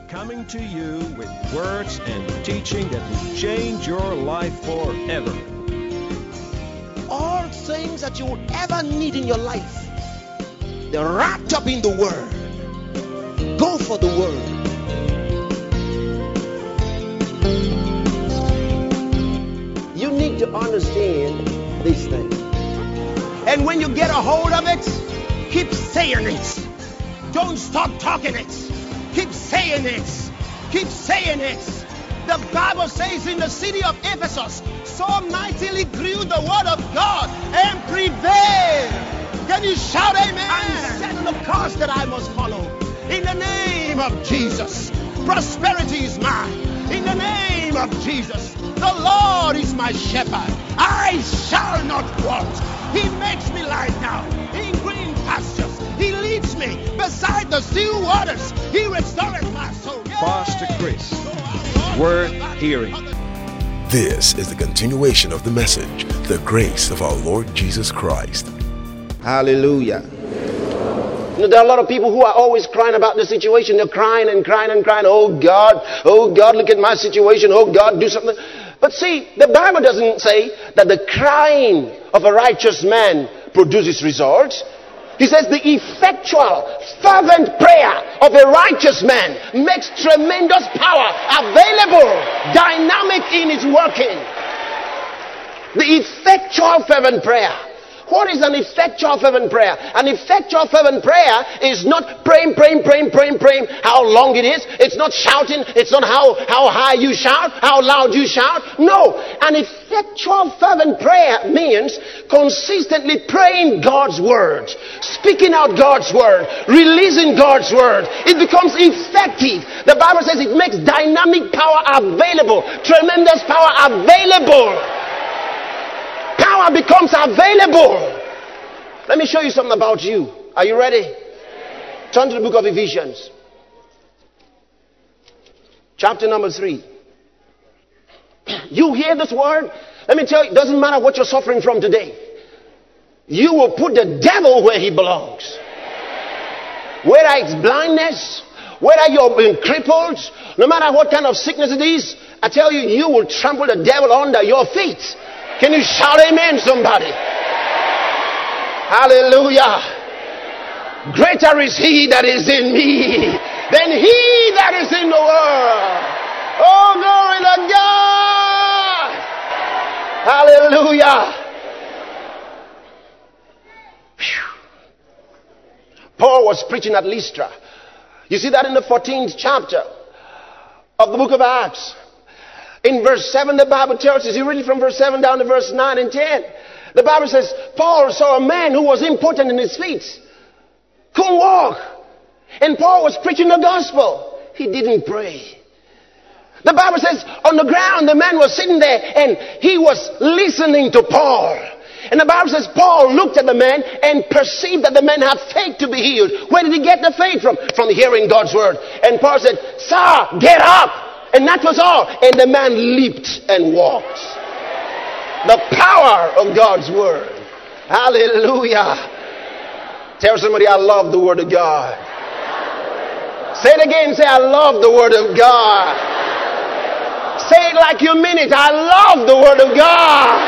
coming to you with words and teaching that will change your life forever. All things that you will ever need in your life, they're wrapped up in the Word. Go for the Word. You need to understand this thing. And when you get a hold of it, keep saying it. Don't stop talking it. Keep saying it. Keep saying it. The Bible says in the city of Ephesus, so mightily grew the word of God and prevailed. Can you shout amen? And set the course that I must follow. In the name of Jesus, prosperity is mine. In the name of Jesus, the Lord is my shepherd. I shall not want. He makes me lie down in green pastures. He leads me beside the still waters. He restoreth my soul. Pastor Chris, worth hearing. This is the continuation of the message, the grace of our Lord Jesus Christ. Hallelujah. You know, there are a lot of people who are always crying about the situation. They're crying and crying and crying. Oh God, look at my situation. Oh God, do something. But see, the Bible doesn't say that the crying of a righteous man produces results. He says the effectual, fervent prayer of a righteous man makes tremendous power available, dynamic in its working. The effectual, fervent prayer. What is an effectual fervent prayer? An effectual fervent prayer is not praying, how long it is. It's not shouting. It's not how high you shout, how loud you shout. No. An effectual fervent prayer means consistently praying God's word, speaking out God's word, releasing God's word. It becomes effective. The Bible says it makes dynamic power available, tremendous power available. Power becomes available. Let me show you something about you. Are you ready? Turn to the book of Ephesians. Chapter number 3. You hear this word? Let me tell you, it doesn't matter what you're suffering from today. You will put the devil where he belongs. Whether it's blindness, whether you're being crippled, no matter what kind of sickness it is, I tell you, you will trample the devil under your feet. Can you shout amen, somebody? Hallelujah. Greater is he that is in me than he that is in the world. Oh, glory to God. Hallelujah. Whew. Paul was preaching at Lystra. You see that in the 14th chapter of the book of Acts. In verse 7, the Bible tells us, you read it from verse 7 down to verse 9 and 10. The Bible says, Paul saw a man who was impotent in his feet, couldn't walk. And Paul was preaching the gospel. He didn't pray. The Bible says, on the ground, the man was sitting there and he was listening to Paul. And the Bible says, Paul looked at the man and perceived that the man had faith to be healed. Where did he get the faith from? From hearing God's word. And Paul said, sir, get up. And that was all. And the man leaped and walked. The power of God's word. Hallelujah. Tell somebody, I love the word of God. Say it again. Say, I love the word of God. Say it like you mean it. I love the word of God.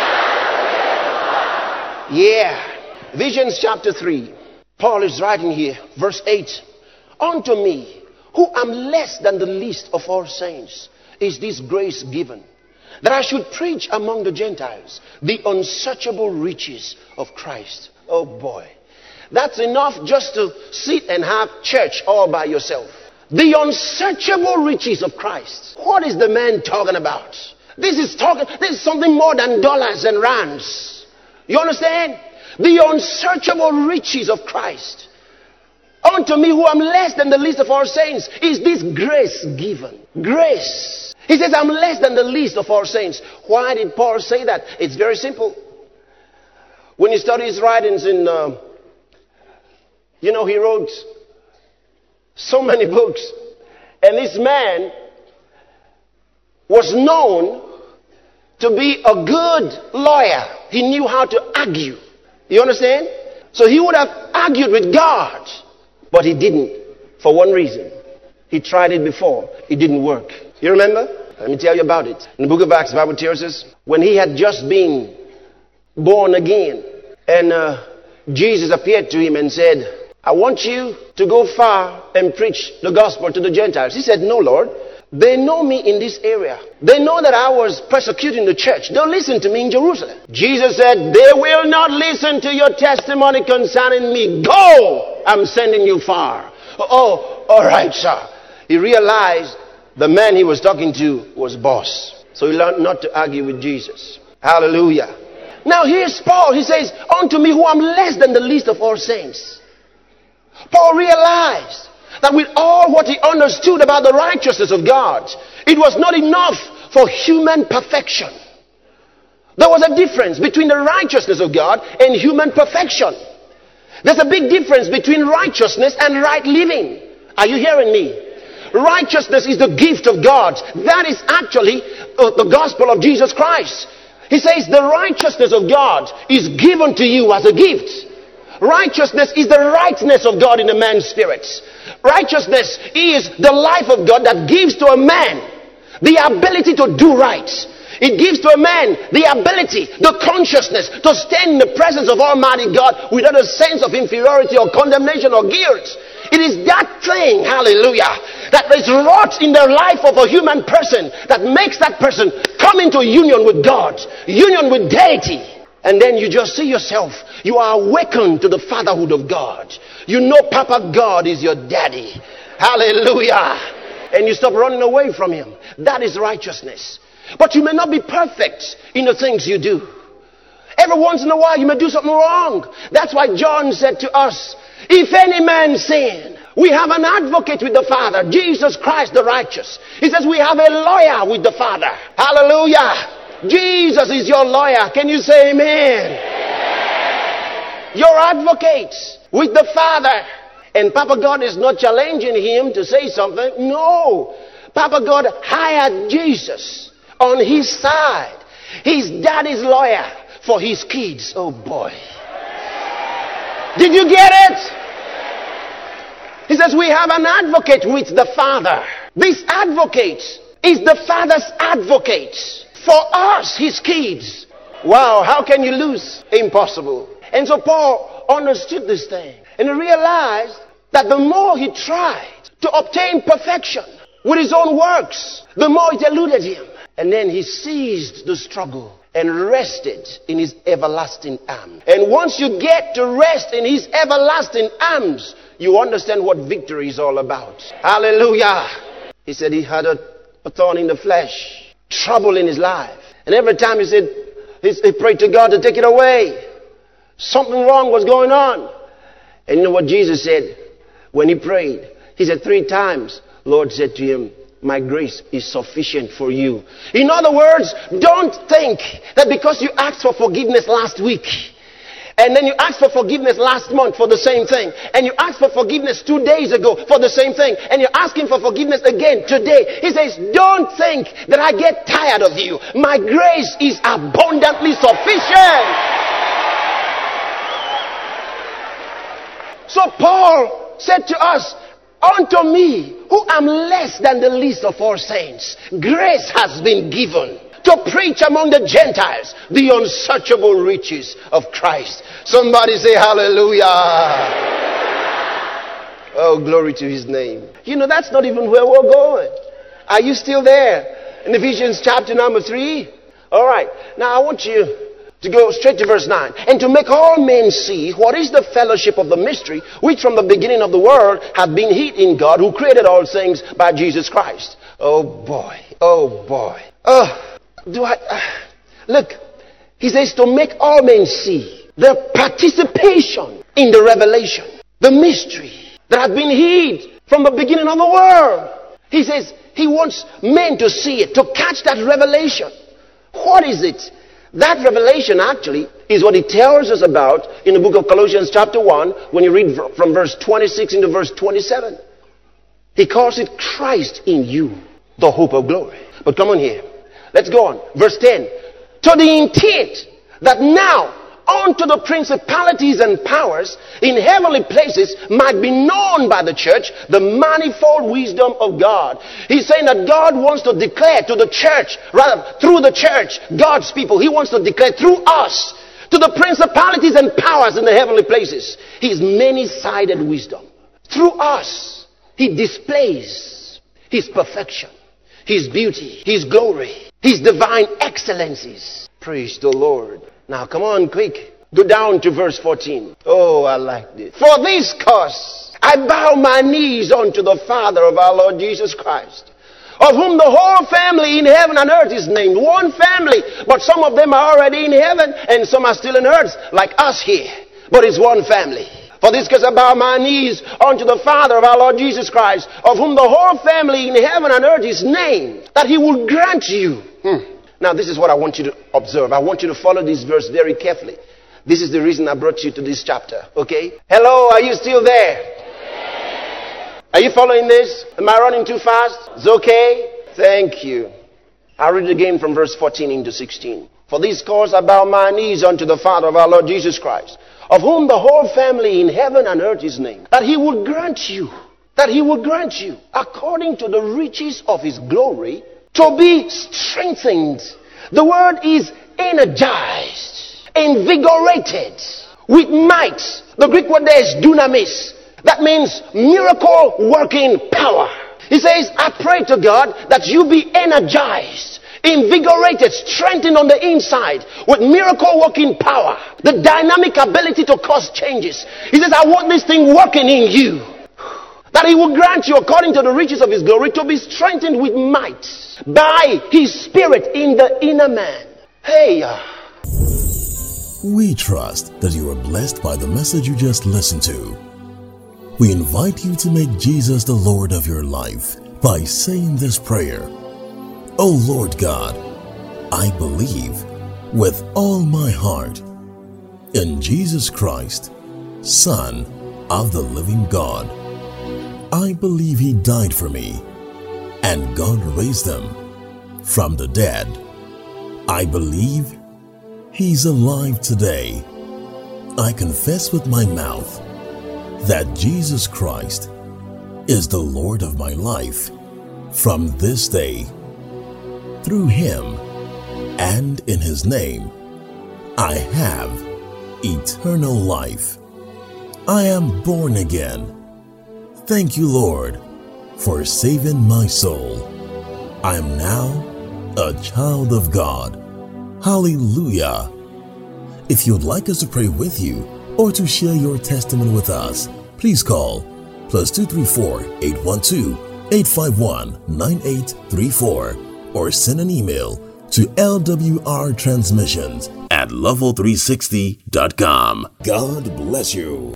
Yeah. Ephesians chapter 3. Paul is writing here. Verse 8. Unto me, who am less than the least of all saints, is this grace given, that I should preach among the Gentiles the unsearchable riches of Christ. Oh boy. That's enough just to sit and have church all by yourself. The unsearchable riches of Christ. What is the man talking about? This is something more than dollars and rands. You understand? The unsearchable riches of Christ. Unto me, who am less than the least of all saints, is this grace given. Grace. He says, I'm less than the least of all saints. Why did Paul say that? It's very simple. When you study his writings in, he wrote so many books. And this man was known to be a good lawyer. He knew how to argue. You understand? So he would have argued with God. But he didn't. For one reason. He tried it before. It didn't work. You remember? Let me tell you about it. In the book of Acts, the Bible tells us, when he had just been born again, and Jesus appeared to him and said, I want you to go far and preach the gospel to the Gentiles. He said, no, Lord. They know me in this area. They know that I was persecuting the church. They'll listen to me in Jerusalem. Jesus said, they will not listen to your testimony concerning me. Go! I'm sending you far. Oh, all right, sir. He realized the man he was talking to was boss. So he learned not to argue with Jesus. Hallelujah. Now here's Paul. He says, unto me who am less than the least of all saints. Paul realized that with all what he understood about the righteousness of God, it was not enough for human perfection. There was a difference between the righteousness of God and human perfection. There's a big difference between righteousness and right living. Are you hearing me? Righteousness is the gift of God. That is actually the gospel of Jesus Christ. He says the righteousness of God is given to you as a gift. Righteousness is the rightness of God in a man's spirit. Righteousness is the life of God that gives to a man the ability to do right. It gives to a man the ability, the consciousness to stand in the presence of Almighty God without a sense of inferiority or condemnation or guilt. It is that thing, hallelujah, that is wrought in the life of a human person that makes that person come into union with God, union with deity. And then you just see yourself. You are awakened to the fatherhood of God. You know Papa God is your daddy. Hallelujah. And you stop running away from him. That is righteousness. But you may not be perfect in the things you do. Every once in a while you may do something wrong. That's why John said to us, if any man sin, we have an advocate with the Father, Jesus Christ the righteous. He says we have a lawyer with the Father. Hallelujah. Jesus is your lawyer. Can you say amen? Your advocate with the Father. And Papa God is not challenging him to say something. No. Papa God hired Jesus on his side. He's daddy's lawyer for his kids. Oh boy. Did you get it? He says we have an advocate with the Father. This advocate is the Father's advocate for us, his kids. Wow, how can you lose? Impossible. And so Paul understood this thing. And he realized that the more he tried to obtain perfection with his own works, the more it eluded him. And then he ceased the struggle and rested in his everlasting arms. And once you get to rest in his everlasting arms, you understand what victory is all about. Hallelujah. He said he had a thorn in the flesh, trouble in his life. And every time he prayed to God to take it away. Something wrong was going on. And you know what Jesus said when he prayed? He said 3 times, Lord said to him, my grace is sufficient for you. In other words, don't think that because you asked for forgiveness last week, and then you asked for forgiveness last month for the same thing, and you asked for forgiveness 2 days ago for the same thing, and you're asking for forgiveness again today. He says, don't think that I get tired of you. My grace is abundantly sufficient. So Paul said to us, unto me, who am less than the least of all saints, grace has been given to preach among the Gentiles the unsearchable riches of Christ. Somebody say hallelujah. Oh, glory to his name. You know, that's not even where we're going. Are you still there? In Ephesians chapter number 3? All right. Now I want you to go straight to verse 9. And to make all men see what is the fellowship of the mystery, which from the beginning of the world hath been hid in God, who created all things by Jesus Christ. Oh boy. Oh boy. Look. He says to make all men see the participation in the revelation, the mystery that has been hid from the beginning of the world. He says he wants men to see it, to catch that revelation. What is it? That revelation actually is what he tells us about in the book of Colossians chapter 1 when you read from verse 26 into verse 27. He calls it Christ in you, the hope of glory. But come on here. Let's go on. Verse 10. To the intent that now unto the principalities and powers in heavenly places might be known by the church the manifold wisdom of God. He's saying that God wants to declare to the church, rather through the church, God's people, He wants to declare through us to the principalities and powers in the heavenly places His many-sided wisdom. Through us, He displays His perfection, His beauty, His glory, His divine excellencies. Praise the Lord. Now come on, quick. Go down to verse 14. Oh, I like this. For this cause I bow my knees unto the Father of our Lord Jesus Christ, of whom the whole family in heaven and earth is named. One family, but some of them are already in heaven and some are still in earth, like us here. But it's one family. For this cause I bow my knees unto the Father of our Lord Jesus Christ, of whom the whole family in heaven and earth is named, that He will grant you. Now this is what I want you to observe. I want you to follow this verse very carefully. This is the reason I brought you to this chapter. Okay? Hello, are you still there? Are you following this? Am I running too fast? It's okay? Thank you. I'll read it again from verse 14 into 16. For this cause I bow my knees unto the Father of our Lord Jesus Christ, of whom the whole family in heaven and earth is named, that He will grant you, according to the riches of His glory, to be strengthened. The word is energized, invigorated, with might. The Greek word there is dunamis. That means miracle working power. He says, I pray to God that you be energized, invigorated, strengthened on the inside with miracle working power, the dynamic ability to cause changes. He says, I want this thing working in you, that He will grant you, according to the riches of His glory, to be strengthened with might by His Spirit in the inner man. Hey, we trust that you are blessed by the message you just listened to. We invite you to make Jesus the Lord of your life by saying this prayer. Oh Lord God, I believe with all my heart in Jesus Christ, Son of the living God. I believe He died for me and God raised Him from the dead. I believe He's alive today. I confess with my mouth that Jesus Christ is the Lord of my life from this day. Through Him and in His name, I have eternal life. I am born again. Thank you, Lord, for saving my soul. I am now a child of God. Hallelujah. If you'd like us to pray with you or to share your testimony with us, please call +234 812 851 9834 or send an email to lwrtransmissions@level360.com. God bless you.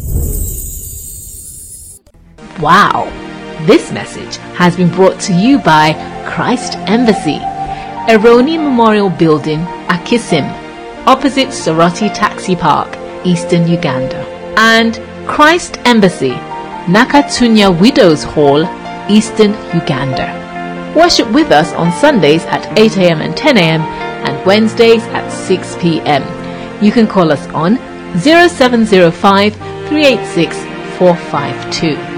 Wow! This message has been brought to you by Christ Embassy, Eroni Memorial Building, Akisim, opposite Soroti Taxi Park, Eastern Uganda, and Christ Embassy, Nakatunya Widows Hall, Eastern Uganda. Worship with us on Sundays at 8 a.m. and 10 a.m. and Wednesdays at 6 p.m. You can call us on 0705 386 452.